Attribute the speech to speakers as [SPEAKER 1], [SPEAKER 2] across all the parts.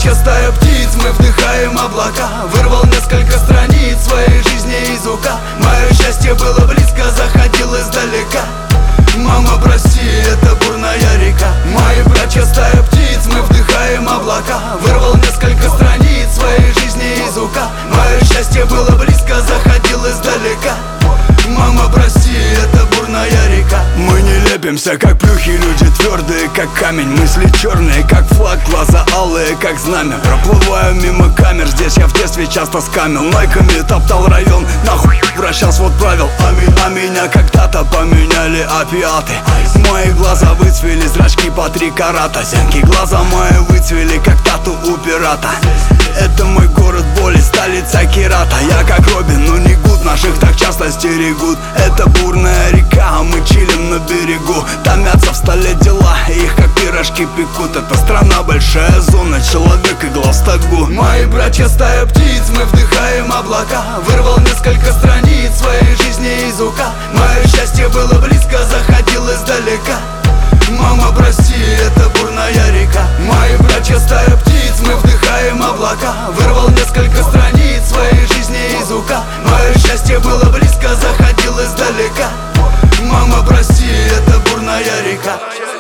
[SPEAKER 1] братья, стая птиц, мы вдыхаем облака. Вырвал несколько страниц своей жизни из ука. Мое счастье было близко, заходил издалека. Мама, прости, это бурная река. Мои братья, стая птиц, мы вдыхаем облака. Вырвал несколько страниц своей жизни из ука. Мое счастье было близко, заходил издалека. Мама, прости, это бурная река. Мы не лепимся, как плюхи, люди твердые, как камень. Мысли черные, как флаг, глаза алые, как знамя. Проплываю мимо камер, здесь я в детстве часто скамил. Найками топтал район, нахуй вращал свод правил. А меня когда-то поменяли опиаты. Мои глаза выцвели, зрачки по 3 карата. Зенки глаза мои выцвели, как тату у пирата. Это мой город боли, столица Кирата. Я как Робин, но не Гуд, наших так часто стерегут. Это бурная река, а мы чилим на берегу. Томятся в столе дела, их как пирожки пекут. Это страна, большая зона, человек и глаз тагу. Мои братья, стая птиц, мы вдыхаем облака. Вырвал несколько страниц своей жизни из ука. Мое счастье было близко, заходил издалека. Мама, прости, это бурная река. Мои братья, стая птиц, мы вдыхаем облака. Вырвал несколько страниц своей жизни из ука. Мое счастье было близко, заходил издалека. Мама, прости, это бурная река.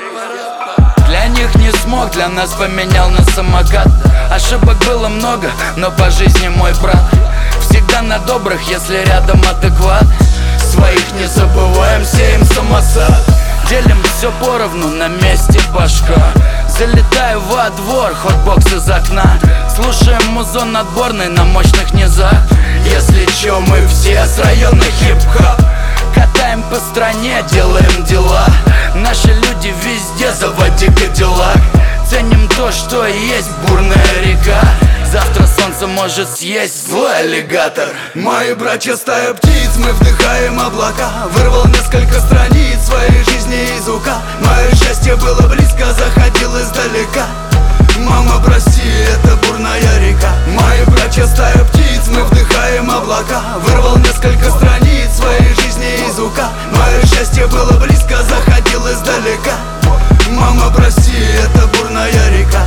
[SPEAKER 2] Для них не смог, для нас поменял на самокат. Ошибок было много, но по жизни мой брат. Всегда на добрых, если рядом адекват. Своих не забываем, сеем самосад. Делим все поровну, на месте башка. Залетаю во двор, хотбокс из окна. Слушаем музон отборный на мощных низах. Если чё, мы все с района хип-хоп. Катаем по стране, делаем дела. Наши люди везде, заводи Кадиллак. Ценим то, что есть бурная река. Завтра солнце может съесть злой аллигатор.
[SPEAKER 1] Мои братья, стая птиц, мы вдыхаем облака. Вырвал несколько страниц своей жизни из ука. Мое счастье было близко, заходил издалека. Мама, прости, это бурная река. Мои братья, стая птиц, мы вдыхаем облака. Вырвал несколько страниц своей жизни из ука. Мое счастье было близко, заходил издалека. Мама, прости, это бурная река.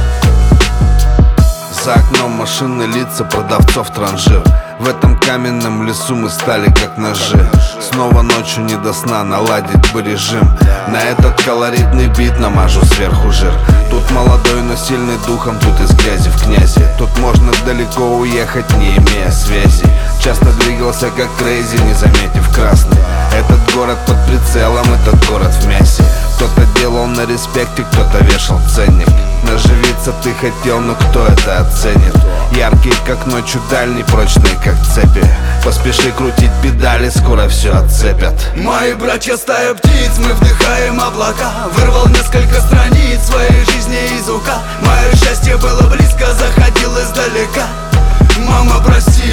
[SPEAKER 3] За окном машины, лица продавцов транжир. В этом каменном лесу мы стали как ножи. Снова ночью не до сна, наладить бы режим. На этот колоритный бит намажу сверху жир. Тут молодой, но сильный духом, тут из грязи в князи. Тут можно далеко уехать, не имея связи. Часто двигался как крейзи, не заметив красный. Этот город под прицелом, этот город в мясе. Кто-то делал на респекте, кто-то вешал ценник. Наживиться ты хотел, но кто это оценит? Яркие как ночью, дальние, прочные как цепи. Поспеши крутить педали, скоро все отцепят.
[SPEAKER 1] Мои братья, стая птиц, мы вдыхаем облака. Вырвал несколько страниц своей жизни из ука. Мое счастье было близко, заходил издалека. Мама, прости,